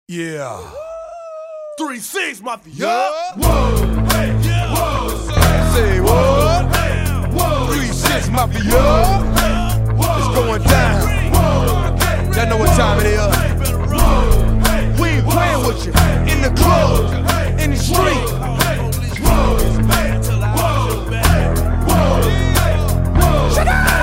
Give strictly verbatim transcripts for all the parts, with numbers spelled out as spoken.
Yeah. three six Mafia. Yeah. Whoa. Hey. Yeah. Whoa. Say what? Hey. Whoa. three six Mafia. It's going down. Y'all know what time it is. We ain't playing with you. In the club, in the street. Shut up!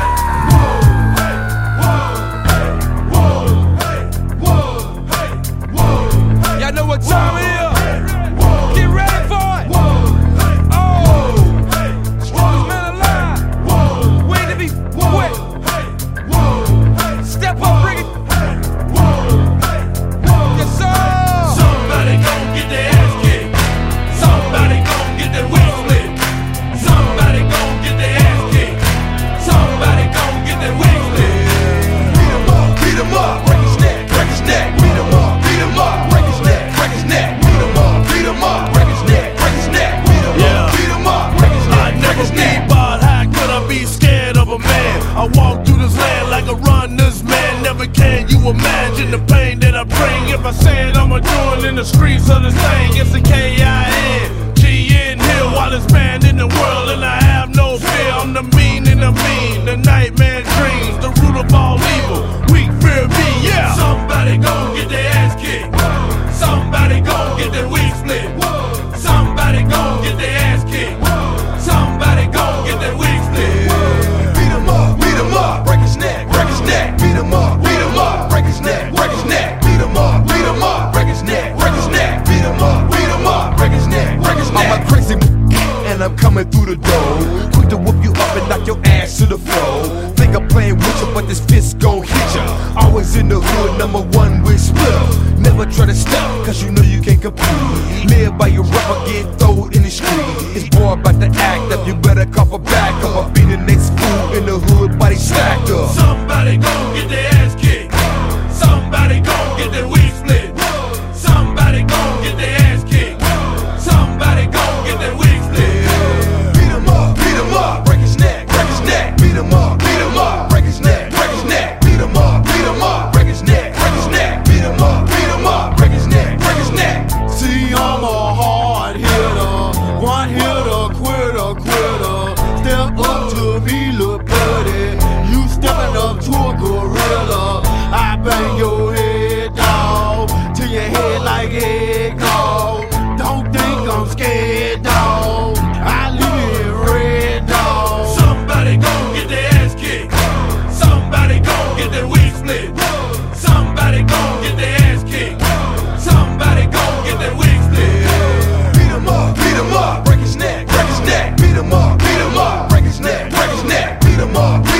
Y'all know what time it is. Get ready for it. Oh, strongest man alive. Wait to be wet. Step up, bring it. Yes, sir. Somebody gon' get their ass kicked. Somebody gon' get their wig split. Somebody gon' get their ass kicked. Somebody gon' get their wig split. Beat 'em up, beat 'em up, break his neck, break his neck. Beat 'em up, beat 'em up, break his neck, break his neck. Beat 'em up, beat 'em up, break his neck, break his neck. Beat 'em up, beat 'em up, break his neck, I break never his be neck. but how could I be scared of a man? I walk through this land like a runner's man. Never can you imagine the pain that I bring. If I said I'm a doing in the streets of this thing, it's a K I N G N Hill, wildest man in the world, and I have no fear. I'm the mean and the mean, the nightmare dreams, the root of all evil. Weak fear me, yeah. Somebody gon' get their ass kicked. Somebody gon' get their wig split. Somebody gon' get their ass kicked. Somebody gon' get their wig split. Beat 'em up, beat 'em up, break his neck, break his neck. Beat 'em up, beat 'em up, break his neck, break his neck. Beat 'em up, beat 'em up, break his neck, break his neck. Beat 'em up, beat 'em up, break his neck, break his neck. I'm a crazy and I'm coming through the door, quick to whoop you up and knock your ass to the floor. Think I'm playing with you, but this fist gon' hit ya. Always in the hood, number one with splitter. Never try to stop, cause you know you can't compete. Live by your rubber, get thrown in the street. It's more about the act up, you better call for backup. I'll be the next fool in the hood, body stacked up. Somebody gon' get their ass kicked. Somebody gon' get their wig split. Somebody gon' get their ass kicked. Somebody gon' get their wig split. Beat 'em up, beat 'em up, break his neck, break his neck. Beat 'em up, beat 'em up, break his neck, break his neck. Beat 'em up, beat 'em up, break his neck, break his neck. Beat 'em up, beat 'em up, break his neck, break his neck. See, I'm a hard hitter, one hitter, quitter, quitter. Step up to me, little buddy. You stepping up to a gorilla. I bang your head, dog, till your head like egg, dog. Don't think I'm scared, dog. I leave it red, dog. Somebody gon' get their ass kicked. Somebody gon' get their wig split. Somebody gon' get their ass kicked. Somebody gon' get their wig split. Beat 'em up, beat 'em up, break his neck, break his neck. Beat 'em up, beat 'em up, break his neck, break his neck. Beat 'em up.